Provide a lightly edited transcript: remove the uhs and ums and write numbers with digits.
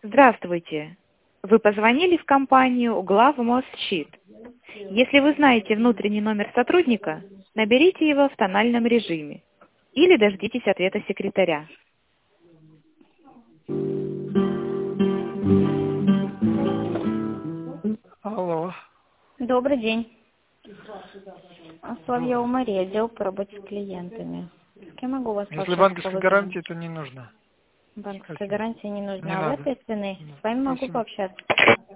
Здравствуйте. Вы позвонили в компанию Главмостщит. Если вы знаете внутренний номер сотрудника, наберите его в тональном режиме или дождитесь ответа секретаря. Алло. Добрый день. Соловьева Мария, отдел по работе с клиентами. С кем могу вас Если банковской гарантии, то не нужно. Банковская гарантия не нужна. Не А надо. в этой цены с вами могу Спасибо. пообщаться.